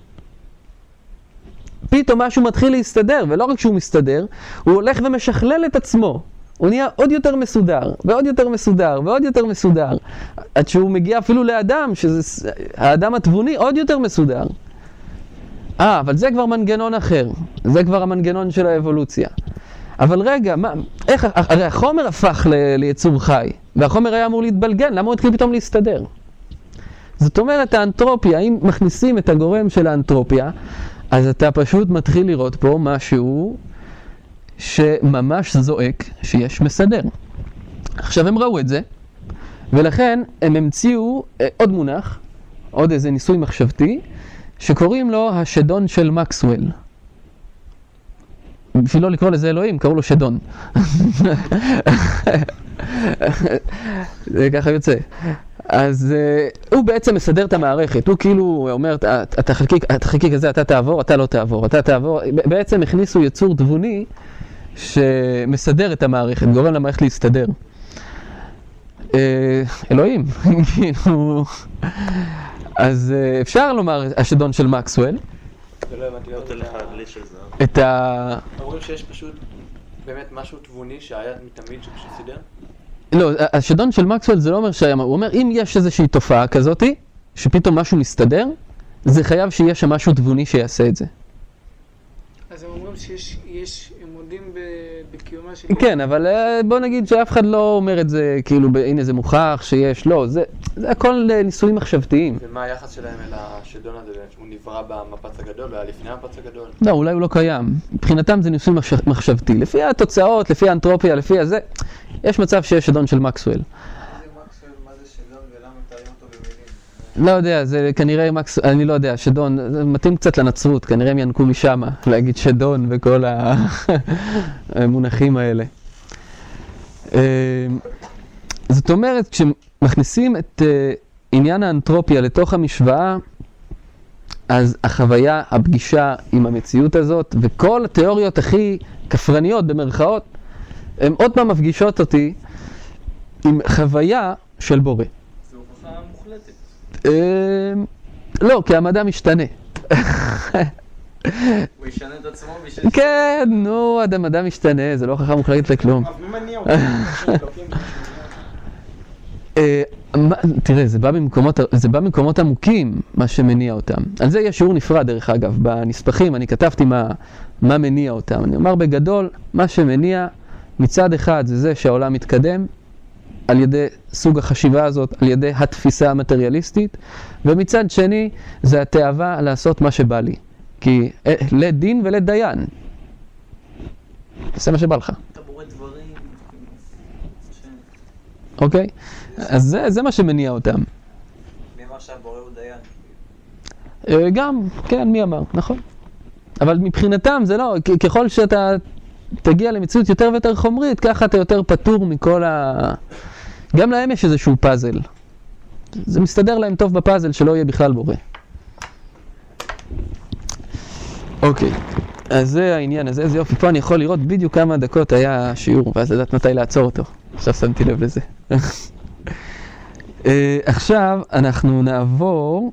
פתאום משהו מתחיל להסתדר, ולא רק שהוא מסתדר, הוא הולך ומשכלל את עצמו. הוא נהיה עוד יותר מסודר, ועוד יותר מסודר, ועוד יותר מסודר. עד שהוא מגיע אפילו לאדם, שזה האדם התבוני, עוד יותר מסודר. אבל זה כבר מנגנון אחר. זה כבר המנגנון של האבולוציה. אבל רגע, איך, הרי החומר הפך ליצור חי, והחומר היה אמור להתבלגן, למה הוא התחיל פתאום להסתדר? זאת אומרת, האנטרופיה, אם מכניסים את הגורם של האנטרופיה, אז אתה פשוט מתחיל לראות פה משהו שממש זועק שיש מסדר. עכשיו הם ראו את זה, ולכן הם המציאו עוד מונח, עוד איזה ניסוי מחשבתי, שקוראים לו השדון של מקסוול. בשביל לא לקרוא לזה אלוהים, קראו לו שדון. זה ככה יוצא. אז הוא בעצם מסדר את המערכת, הוא כאילו אומר, אתה חלקיק הזה, אתה תעבור, אתה לא תעבור, אתה תעבור. בעצם הכניסו יצור תבוני שמסדר את המערכת, גורם למערכת להסתדר. אלוהים, כאילו. אז אפשר לומר השדון של מקסוול, זה לא הבנתי. נותן לך דלי של זהב. את ה... אומרים שיש פשוט באמת משהו תבוני שהיה מתמיד שפשוט סידר? לא, השדון של מקסוול זה לא אומר שהיה, הוא אומר אם יש איזושהי תופעה כזאתי, שפתאום משהו מסתדר, זה חייב שיהיה שם משהו תבוני שיעשה את זה. אז הם אומרים הם מודים בקיומה של... כן, אבל בוא נגיד שאף אחד לא אומר את זה, כאילו, הנה זה מוכח שיש, לא, זה הכל ניסויים מחשבתיים. ומה היחס שלהם אל השדון הזה? הוא נברא במפץ הגדול, הוא היה לפני המפץ הגדול? לא, אולי הוא לא קיים. מבחינתם זה ניסוי מחשבתי. לפי התוצאות, לפי האנתרופיה, לפי הזה, יש מצב שיש שדון של מקסוול. מה זה שדון ולמה מתארים אותו במילים? לא יודע, זה כנראה אני לא יודע, שדון, זה מתאים קצת לנצרות, כנראה הם ינקו משם, להגיד שדון וכל המונחים האלה. זאת אומרת, כשמכניסים את עניין האנתרופיה לתוך המשוואה, אז החוויה, הפגישה עם המציאות הזאת, וכל התיאוריות הכי כפרניות במרכאות, הן עוד פעם מפגישות אותי עם חוויה של בורא. זו הוכחה מוחלטת. לא, כי המדע משתנה. הוא ישנה את עצמו בשביל... כן, נו, המדע משתנה, זה לא הוכחה מוחלטת לכלום. אז מי מניע אותם? תראה, זה בא ממקומות עמוקים, מה שמניע אותם. על זה יש שיעור נפרד, דרך אגב. בנספחים אני כתבתי מה מניע אותם. אני אומר בגדול, מה שמניע מצד אחד זה שהעולם מתקדם, על ידי סוג החשיבה הזאת, על ידי התפיסה המטריאליסטית, ומצד שני זה התאווה לעשות מה שבא לי. כי לדין ולדיין. זה מה שבא לך. אתה בורא דברים... אוקיי? אז זה מה שמניע אותם. מי אמר שהבורא הוא דיין? גם, כן, מי אמר, נכון. אבל מבחינתם זה לא, ככל שאתה תגיע למציאות יותר ויותר חומרית, ככה אתה יותר פטור מכל גם להם יש איזשהו פאזל. זה מסתדר להם טוב בפאזל שלא יהיה בכלל בורא. אוקיי, אז זה העניין הזה, איזה יופי. פה אני יכול לראות בדיוק כמה דקות היה השיעור, ואז לדעת מתי לעצור אותו. עכשיו שמתי לב לזה. עכשיו אנחנו נעבור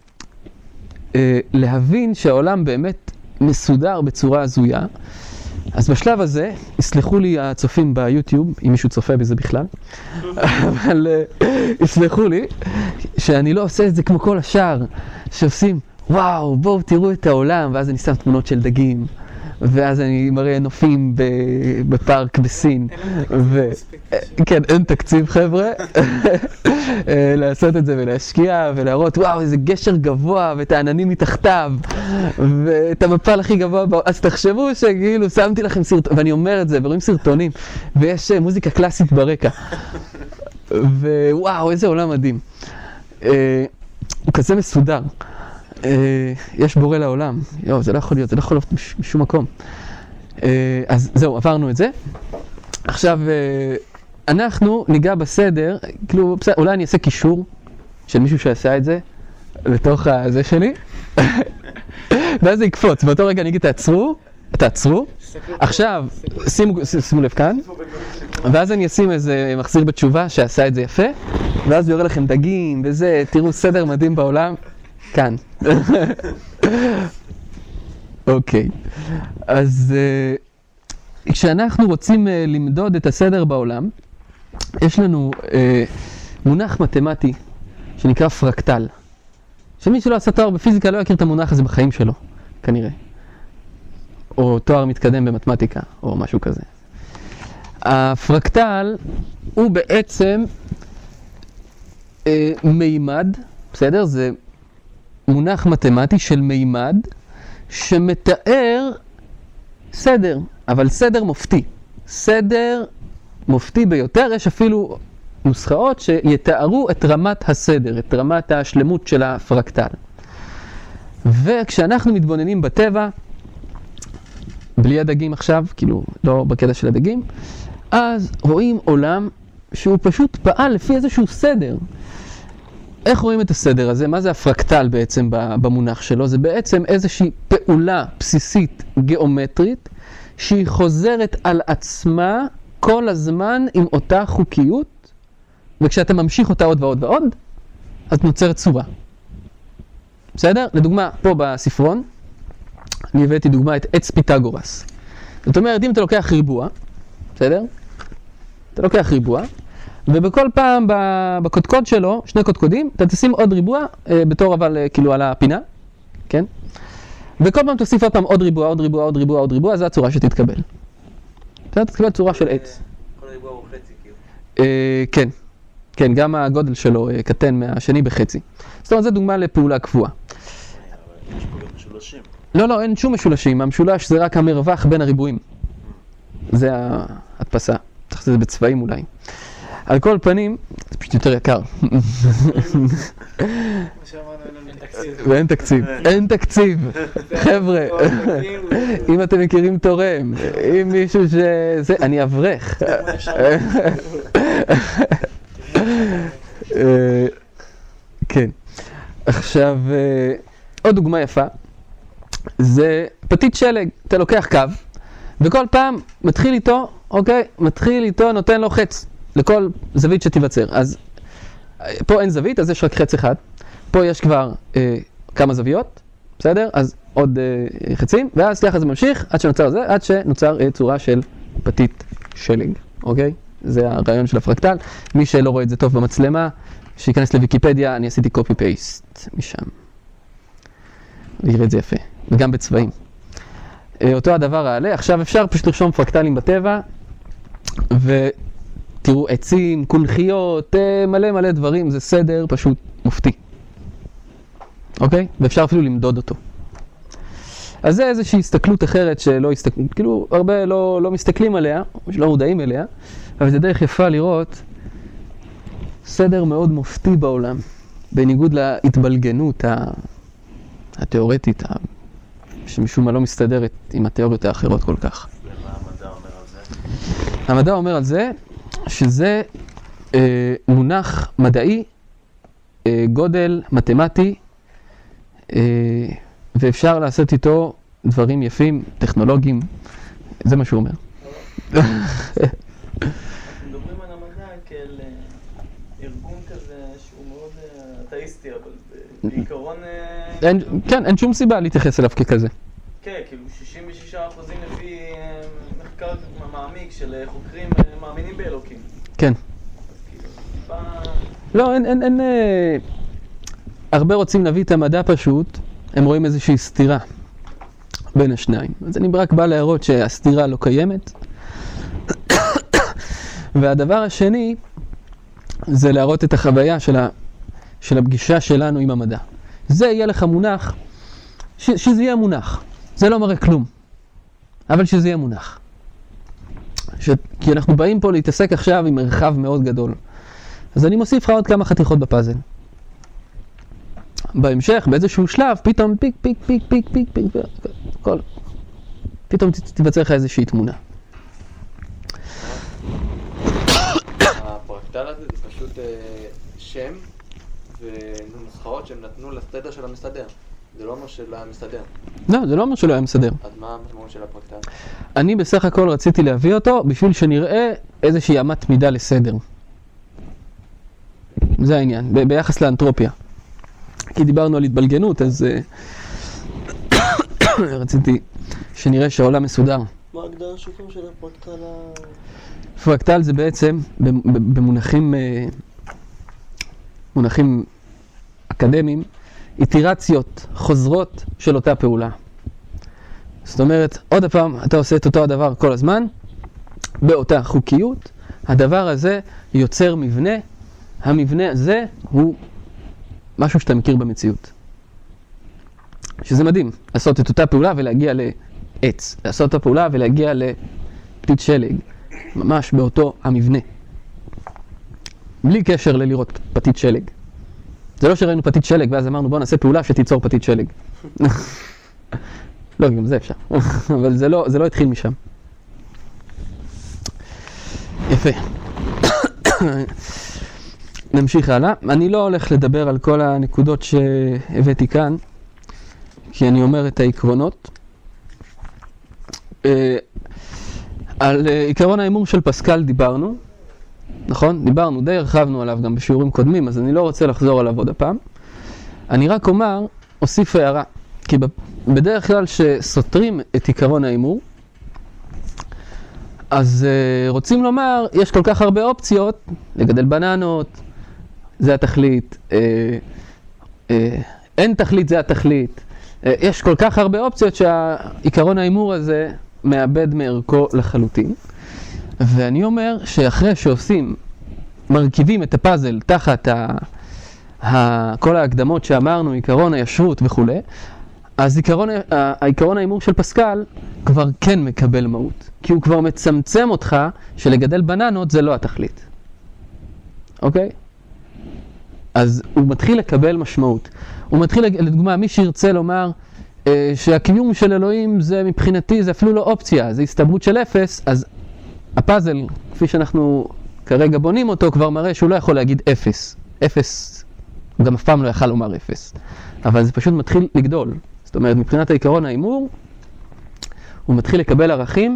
להבין שהעולם באמת מסודר בצורה הזויה. אז בשלב הזה, יסלחו לי הצופים ביוטיוב, אם מישהו צופה בזה בכלל, אבל יסלחו לי שאני לא עושה את זה כמו כל השאר, שעושים, וואו, בואו תראו את העולם, ואז אני שם תמונות של דגים, ואז אני מראה נופים בפארק בסין. כן, אין תקציב חבר'ה, לעשות את זה ולהשקיע ולהראות, וואו, איזה גשר גבוה, ואת העננים מתחתיו, ואת המפל הכי גבוה, אז תחשבו שכאילו שמתי לכם סרטון, ואני אומר את זה, ורואים סרטונים, ויש מוזיקה קלאסית ברקע. ווואו, איזה עולם מדהים. הוא כזה מסודר. יש בורא לעולם. יו, זה לא יכול להיות, זה לא יכול להיות משום מקום. אז זהו, עברנו את זה. עכשיו, אנחנו ניגע בסדר, כאילו, אולי אני אעשה קישור של מישהו שעשה את זה, לתוך הזה שלי, ואז זה יקפוץ. באותו רגע אני אגיד, תעצרו. עכשיו, שימו לב כאן, ואז אני אשים איזה מחזיר בתשובה שעשה את זה יפה, ואז יורה לכם דגים וזה, תראו סדר מדהים בעולם. כאן. אוקיי. אז כשאנחנו רוצים למדוד את הסדר בעולם, יש לנו מונח מתמטי שנקרא פרקטל. שמי שלא עשה תואר בפיזיקה לא יכיר את המונח הזה בחיים שלו, כנראה. או תואר מתקדם במתמטיקה, או משהו כזה. הפרקטל הוא בעצם מימד, בסדר? זה מונח מתמטי של מימד שמתאר סדר, אבל סדר מופתי. סדר מופתי ביותר, יש אפילו נוסחאות שיתארו את רמת הסדר, את רמת השלמות של הפרקטל. וכשאנחנו מתבוננים בטבע, בלי הדגים עכשיו, כאילו לא בקטע של הדגים, אז רואים עולם שהוא פשוט פעל לפי איזשהו סדר. איך רואים את הסדר הזה? מה זה הפרקטל בעצם במונח שלו? זה בעצם איזושהי פעולה בסיסית גיאומטרית שהיא חוזרת על עצמה כל הזמן עם אותה חוקיות, וכשאתה ממשיך אותה עוד ועוד ועוד, אז נוצרת צורה. בסדר? לדוגמה, פה בספרון, אני הבאתי דוגמה את עץ פיתגורס. זאת אומרת, אם אתה לוקח ריבוע, בסדר? אתה לוקח ריבוע, ובכל פעם בקודקוד שלו, שני קודקודים, אתה תשים עוד ריבוע, בתור אבל כאילו על הפינה, כן? וכל פעם תוסיף עוד פעם עוד ריבוע, עוד ריבוע, עוד ריבוע, עוד ריבוע, זו הצורה שתתקבל. אתה תתקבל צורה של עץ. כל ריבוע הוא חצי כאילו. כן, כן, גם הגודל שלו קטן מהשני בחצי. זאת אומרת, זו דוגמה לפעולה קבועה. יש פה גם משולשים. לא, אין שום משולשים. המשולש זה רק המרווח בין הריבועים. זה ההדפסה. צריך לעשות את זה בצבעים אולי. על כל פנים, זה פשוט יותר יקר. מה שאמרנו, אין תקציב. אין תקציב. חבר'ה, אם אתם מכירים תורם, אם מישהו שזה, אני אברך. כן. עכשיו, עוד דוגמה יפה, זה פתית שלג. אתה לוקח קו, וכל פעם מתחיל איתו, אוקיי? מתחיל איתו, נותן לו חץ לכל זווית שתיווצר. אז פה אין זווית, אז יש רק חץ אחד. פה יש כבר כמה זוויות, בסדר? אז עוד חצים, ואז ככה זה ממשיך עד שנוצר זה, עד שנוצר צורה של פתית שלג, אוקיי? זה הרעיון של הפרקטל. מי שלא רואה את זה טוב במצלמה, שיכנס לוויקיפדיה, אני עשיתי קופי פייסט משם. ויראה את זה יפה, וגם בצבעים. אותו הדבר העלה, עכשיו אפשר פשוט לרשום פרקטלים בטבע, ותראו עצים, קונכיות, מלא דברים, זה סדר פשוט מופתי. אוקיי? ואפשר אפילו למדוד אותו. אז זה איזושהי הסתכלות אחרת שלא כאילו הרבה לא מסתכלים עליה, שלא מודעים אליה, אבל זה דרך יפה לראות סדר מאוד מופתי בעולם, בניגוד להתבלגנות התיאורטית, שמשום מה לא מסתדרת עם התיאוריות האחרות כל כך. ומה המדע אומר על זה? המדע אומר על זה שזה מונח מדעי, גודל מתמטי, ואפשר לעשות איתו דברים יפים, טכנולוגיים, זה מה שהוא אומר. אנחנו מדברים על המדע כאל ארגון כזה שהוא מאוד אתאיסטי, אבל בעיקרון... כן, אין שום סיבה להתייחס אליו ככזה. כן, כאילו 66% לפי מחקר מעמיק של חוקרים מאמינים באלוקים. כן. לא, אין... הרבה רוצים להביא את המדע פשוט, הם רואים איזושהי סתירה בין השניים. אז אני רק בא להראות שהסתירה לא קיימת. והדבר השני, זה להראות את החוויה של הפגישה שלנו עם המדע. זה יהיה לך מונח, שזה יהיה מונח. זה לא מראה כלום, אבל שזה יהיה מונח. כי אנחנו באים פה להתעסק עכשיו עם מרחב מאוד גדול. אז אני מוסיף לך עוד כמה חתיכות בפאזל. בהמשך, באיזשהו שלב, פתאום פיק, פיק, פיק, פיק, פיק, פיק, כל... פתאום תיווצר לך איזושהי תמונה. הפרקטל הזה זה פשוט שם ונוסחאות שהם נתנו לסדר של המסדר. זה לא אומר שלא היה מסדר. לא, זה לא אומר שלא היה מסדר. אז מה המשמעות של הפרקטל? אני בסך הכל רציתי להביא אותו בשביל שנראה איזושהי אמת מידה לסדר. זה העניין, ביחס לאנתרופיה. כי דיברנו על התבלגנות, אז רציתי שנראה שהעולם מסודר. מה ההגדרה שלכם של הפרקטל? פרקטל זה בעצם, במונחים אקדמיים, איטרציות חוזרות של אותה פעולה. זאת אומרת, עוד פעם, אתה עושה את אותו הדבר כל הזמן, באותה חוקיות, הדבר הזה יוצר מבנה, המבנה הזה הוא משהו שאתה מכיר במציאות. שזה מדהים, לעשות את אותה פעולה ולהגיע לעץ, לעשות את הפעולה ולהגיע לפתית שלג, ממש באותו המבנה. בלי קשר ללראות פתית שלג. זה לא שראינו פתית שלג ואז אמרנו בוא נעשה פעולה שתיצור פתית שלג. לא, גם זה אפשר, אבל זה לא התחיל משם. יפה. נמשיך הלאה. אני לא הולך לדבר על כל הנקודות שהבאתי כאן, כי אני אומר את העקרונות. על עקרון האמור של פסקל דיברנו, נכון? דיברנו, די הרחבנו עליו גם בשיעורים קודמים, אז אני לא רוצה לחזור עליו עוד הפעם. אני רק אוסיף הערה, כי בדרך כלל שסותרים את עיקרון האימור, אז רוצים לומר, יש כל כך הרבה אופציות, לגדל בננות, זה התכלית, אין תכלית, זה התכלית. יש כל כך הרבה אופציות שהעיקרון האימור הזה מאבד מערכו לחלוטין. ואני אומר שאחרי שעושים, מרכיבים את הפאזל תחת כל ההקדמות שאמרנו, עיקרון הישרות וכו', אז העיקרון האימור של פסקל כבר כן מקבל מהות. כי הוא כבר מצמצם אותך שלגדל בננות זה לא התכלית. אוקיי? אז הוא מתחיל לקבל משמעות. הוא מתחיל, לדוגמה, מי שירצה לומר שהקיום של אלוהים זה מבחינתי, זה אפילו לא אופציה, זה הסתברות של 0, אז הפאזל, כפי שאנחנו כרגע בונים אותו, כבר מראה שהוא לא יכול להגיד 0. 0, הוא גם אף פעם לא יכל לומר 0. אבל זה פשוט מתחיל לגדול. זאת אומרת, מבחינת העיקרון האימור, הוא מתחיל לקבל ערכים,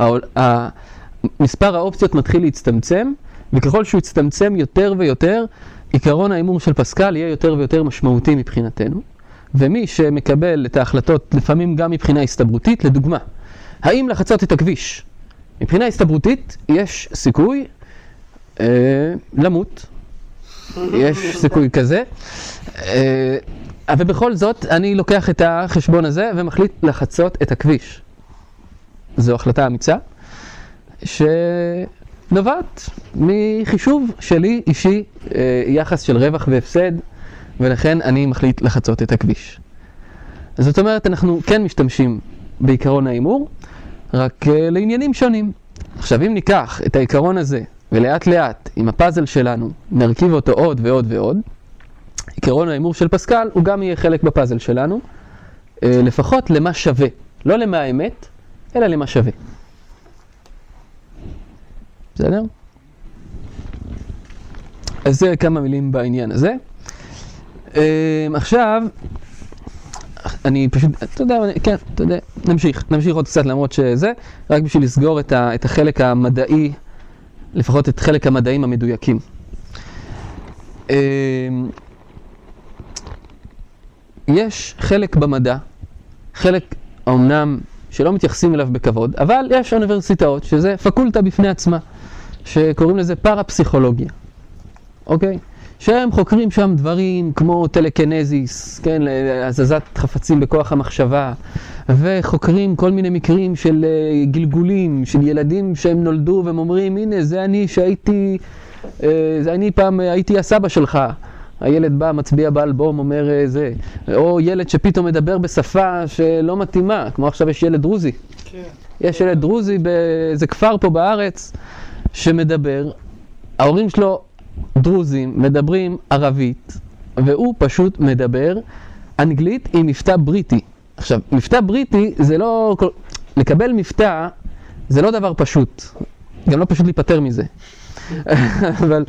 מספר האופציות מתחיל להצטמצם, וככל שהוא יצטמצם יותר ויותר, עיקרון האימור של פסקל יהיה יותר ויותר משמעותי מבחינתנו. ומי שמקבל את ההחלטות, לפעמים גם מבחינה הסתברותית, לדוגמה, האם לחצות את הכביש? מבחינה הסתברותית יש סיכוי למות, יש סיכוי כזה, אבל בכל זאת אני לוקח את החשבון הזה ומחליט לחצות את הכביש. זו החלטה אמיצה שנובעת מחישוב שלי אישי, יחס של רווח והפסד, ולכן אני מחליט לחצות את הכביש. זאת אומרת, אנחנו כן משתמשים בעיקרון האימור, רק לעניינים שונים. עכשיו, אם ניקח את העיקרון הזה ולאט לאט עם הפאזל שלנו נרכיב אותו עוד ועוד ועוד, עיקרון האימור של פסקל הוא גם יהיה חלק בפאזל שלנו, לפחות למה שווה, לא למה האמת, אלא למה שווה. בסדר? אז זה כמה מילים בעניין הזה. עכשיו, אני פשוט, אתה יודע, כן, אתה יודע, נמשיך עוד קצת למרות שזה, רק בשביל לסגור את החלק המדעי, לפחות את חלק המדעים המדויקים. יש חלק במדע, חלק אמנם שלא מתייחסים אליו בכבוד, אבל יש אוניברסיטאות שזה פקולטה בפני עצמה, שקוראים לזה פרפסיכולוגיה. אוקיי? שהם חוקרים שם דברים כמו טלקנזיס, כן, הזזת חפצים בכוח המחשבה, וחוקרים כל מיני מקרים של גלגולים, של ילדים שהם נולדו והם אומרים, הנה, זה אני פעם הייתי הסבא שלך. הילד בא, מצביע באלבום, אומר זה. או ילד שפתאום מדבר בשפה שלא מתאימה, כמו עכשיו יש ילד דרוזי. כן. יש ילד דרוזי באיזה כפר פה בארץ שמדבר, ההורים שלו דרוזים מדברים ערבית, והוא פשוט מדבר אנגלית עם מבטא בריטי. עכשיו, מבטא בריטי זה לא, לקבל מבטא זה לא דבר פשוט, גם לא פשוט להיפטר מזה. אבל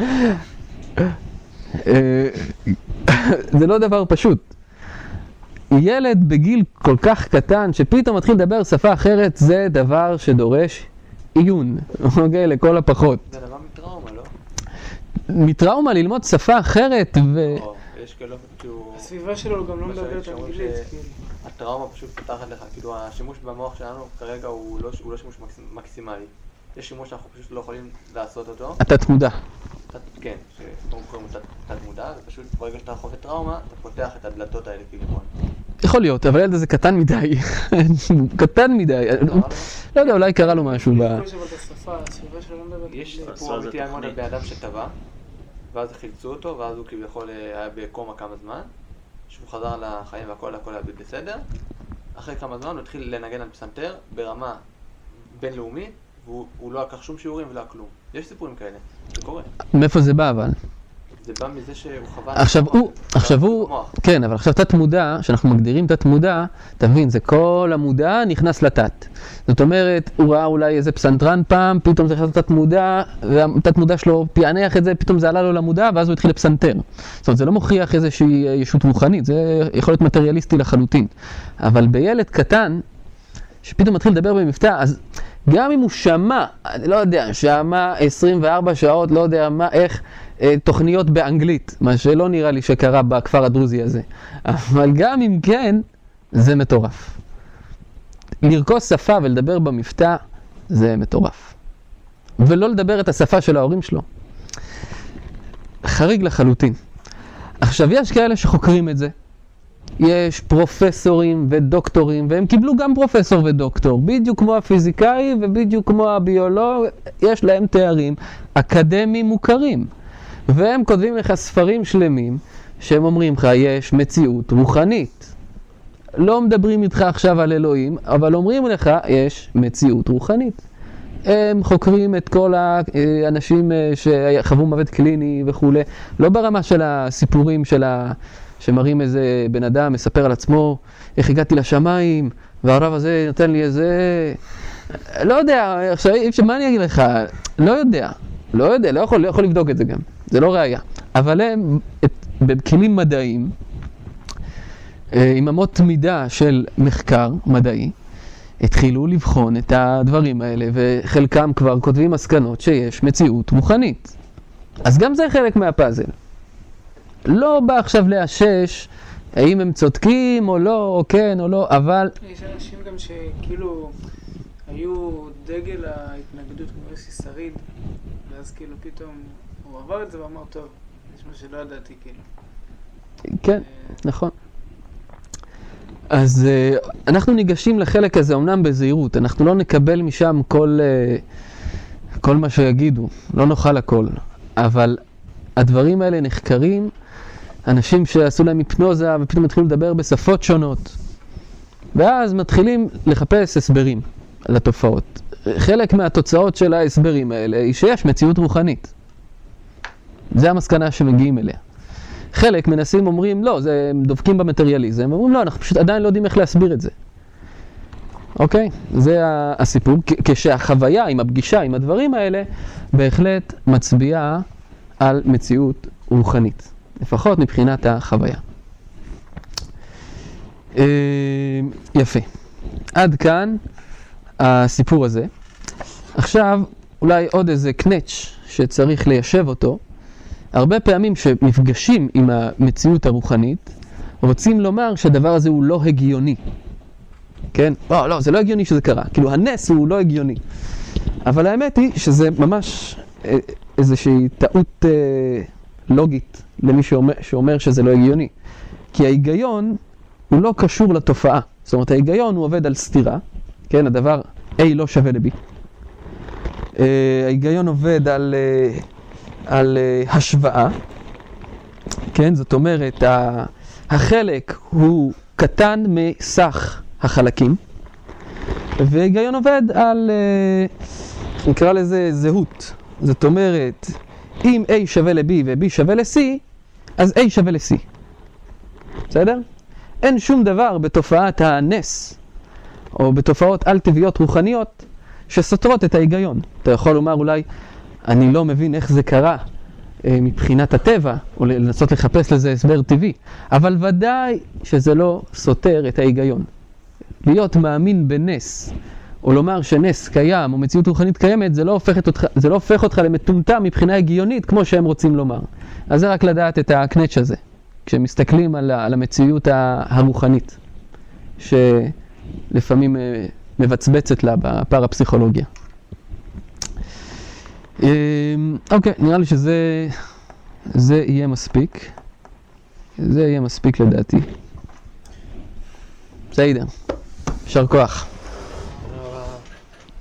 זה לא דבר פשוט. ילד בגיל כל כך קטן שפתאום מתחיל לדבר שפה אחרת, זה דבר שדורש עיון, אוקיי? לכל הפחות. זה דבר מטראומה, לא? מטראומה ללמוד שפה אחרת יש כאלה שהוא... הסביבה שלו גם לא מדברת אנגלית. הטראומה פשוט פותחת לך, כאילו השימוש במוח שלנו כרגע הוא לא שימוש מקסימלי. יש שימוש שאנחנו פשוט לא יכולים לעשות אותו. התת מודע. כן, שקוראים לו תת מודע, ופשוט ברגע שאתה חווה טראומה, אתה פותח את הדלתות האלה כביכול. יכול להיות, אבל הילד הזה קטן מדי. קטן מדי. לא יודע, אולי קרה לו משהו יש סיפור אמיתי על בן אדם שטבע, ואז חילצו אותו, ואז הוא כביכול היה בקומה כמה זמן, שהוא חזר לחיים והכל היה בסדר. אחרי כמה זמן הוא התחיל לנגן על פסנתר ברמה בינלאומית, והוא לא לקח שום שיעורים ולא כלום. יש סיפורים כאלה, זה קורה. מאיפה זה בא אבל? זה בא מזה שהוא חווה... עכשיו הוא, כן, אבל עכשיו תת מודע, שאנחנו מגדירים תת מודע, תבין, זה כל המודע נכנס לתת. זאת אומרת, הוא ראה אולי איזה פסנתרן פעם, פתאום זה נכנס לתת מודע, והתת מודע שלו פיענח את זה, פתאום זה עלה לו למודע, ואז הוא התחיל לפסנתר. זאת אומרת, זה לא מוכיח איזושהי ישות רוחנית, זה יכול להיות מטריאליסטי לחלוטין. אבל בילד קטן, שפתאום מתחיל לדבר במבטא, אז גם אם הוא שמע, אני לא יודע, שמע 24 שעות, לא יודע מה, איך, תוכניות באנגלית, מה שלא נראה לי שקרה בכפר הדרוזי הזה. אבל גם אם כן, זה מטורף. לרכוש שפה ולדבר במבטא, זה מטורף. ולא לדבר את השפה של ההורים שלו. חריג לחלוטין. עכשיו, יש כאלה שחוקרים את זה. יש פרופסורים ודוקטורים, והם קיבלו גם פרופסור ודוקטור, בדיוק כמו הפיזיקאי ובדיוק כמו הביולוג, יש להם תארים אקדמיים מוכרים. והם כותבים לך ספרים שלמים, שהם אומרים לך, יש מציאות רוחנית. לא מדברים איתך עכשיו על אלוהים, אבל אומרים לך, יש מציאות רוחנית. הם חוקרים את כל האנשים שחוו מוות קליני וכו'. לא ברמה של הסיפורים שמראים איזה בן אדם מספר על עצמו, איך הגעתי לשמיים, והרב הזה נותן לי איזה... לא יודע, עכשיו, מה אני אגיד לך? לא יודע, לא יכול לבדוק את זה גם. זה לא ראייה. אבל הם, בכלים מדעיים, עם אמות מידה של מחקר מדעי, התחילו לבחון את הדברים האלה, וחלקם כבר כותבים מסקנות שיש מציאות רוחנית. אז גם זה חלק מהפאזל. לא בא עכשיו לאשש האם הם צודקים או לא, או כן או לא, אבל... יש אנשים גם שכאילו היו דגל ההתנגדות כמו יוסי שריד, ואז כאילו פתאום הוא עבר את זה ואמר, טוב, יש מה שלא ידעתי כאילו. כן, נכון. אז אנחנו ניגשים לחלק הזה, אמנם בזהירות, אנחנו לא נקבל משם כל מה שיגידו, לא נוכל הכל, אבל הדברים האלה נחקרים, אנשים שעשו להם היפנוזה ופתאום מתחילו לדבר בשפות שונות, ואז מתחילים לחפש הסברים לתופעות. חלק מהתוצאות של ההסברים האלה היא שיש מציאות רוחנית. זה המסקנה שמגיעים אליה. חלק מנסים אומרים, לא, הם דופקים במטריאליזם, אומרים, לא, אנחנו פשוט עדיין לא יודעים איך להסביר את זה. אוקיי? זה הסיפור, כשהחוויה עם הפגישה, עם הדברים האלה, בהחלט מצביעה על מציאות רוחנית. לפחות מבחינת החוויה. יפה. עד כאן הסיפור הזה. עכשיו, אולי עוד איזה קנץ' שצריך ליישב אותו. הרבה פעמים שמפגשים עם המציאות הרוחנית, רוצים לומר שהדבר הזה הוא לא הגיוני. כן? לא, זה לא הגיוני שזה קרה. כאילו, הנס הוא לא הגיוני. אבל האמת היא שזה ממש איזושהי טעות לוגית למי שאומר שזה לא הגיוני. כי ההיגיון הוא לא קשור לתופעה. זאת אומרת, ההיגיון הוא עובד על סתירה. כן? הדבר A לא שווה ל-B. ההיגיון עובד על השוואה, כן? זאת אומרת, החלק הוא קטן מסך החלקים, והיגיון עובד על, נקרא לזה זהות. זאת אומרת, אם A שווה ל-B ו-B שווה ל-C, אז A שווה ל-C. בסדר? אין שום דבר בתופעת הנס, או בתופעות על-טבעיות רוחניות, שסותרות את ההיגיון. אתה יכול לומר אולי, אני לא מבין איך זה קרה מבחינת הטבע, או לנסות לחפש לזה הסבר טבעי, אבל ודאי שזה לא סותר את ההיגיון. להיות מאמין בנס, או לומר שנס קיים, או מציאות רוחנית קיימת, זה לא הופך אותך למטומטם מבחינה הגיונית, כמו שהם רוצים לומר. אז זה רק לדעת את הקנץ' הזה, כשמסתכלים על המציאות הרוחנית, שלפעמים מבצבצת לה בפרפסיכולוגיה. אוקיי, נראה לי שזה יהיה מספיק. זה יהיה מספיק לדעתי. בסדר. יישר כוח.